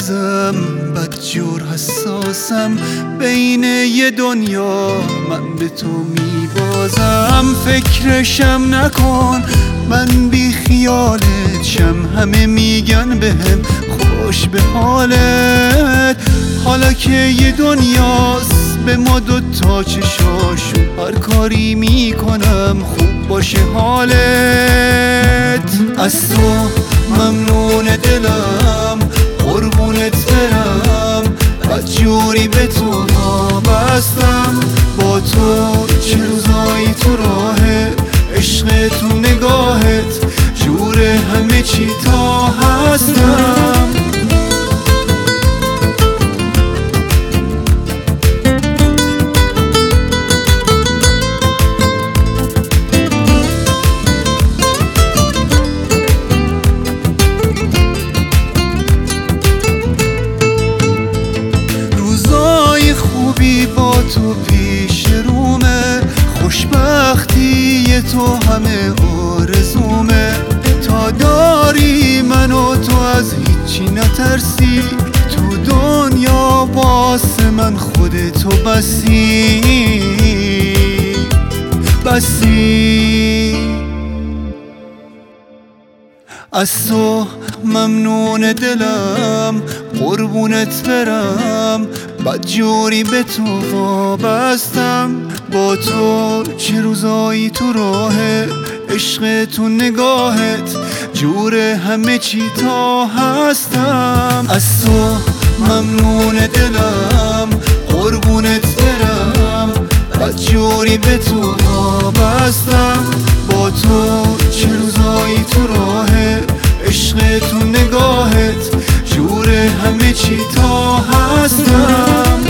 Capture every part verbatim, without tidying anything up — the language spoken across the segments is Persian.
عزیزم، بدجور حساسم، بین یه دنیا من به تو میبازم. فکرشم نکن من بی خیالت شم، همه میگن بهم خوش به حالت. حالا که یه دنیاست به ما دوتا چشاشون، هر کاری میکنم خوب باشه حالت. از تو ممنون دلم، قربونت برم، بدجوری به تو وابستم. با تو چه روزایی تو راهه، عشق تو نگاهت، جور همه چی تا هستم. با تو پیش رومه، خوشبختی تو همه آرزومه. تا داری من و تو از هیچی نترسی، تو دنیا واسه من خودتو بسی بسی. از تو ممنون دلم، قربونت برم، بدجوری به تو وابستم. با تو چه روزایی تو راهه، عشق تو نگاهت، جور همه چی تا هستم. از تو ممنون دلم، قربونت برم، بدجوری به تو وابستم. با تو چه روزایی تو راهه، عشق تو نگاهت، جور همه چی تا هستم.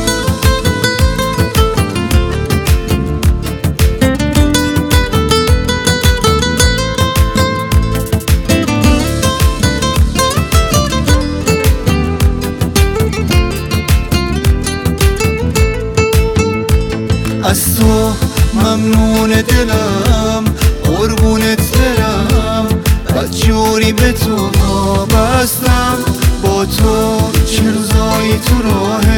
از تو ممنون دلم، قربونت برم، بدجوری به تو وابستم. با تو چه روزایی تو راهه،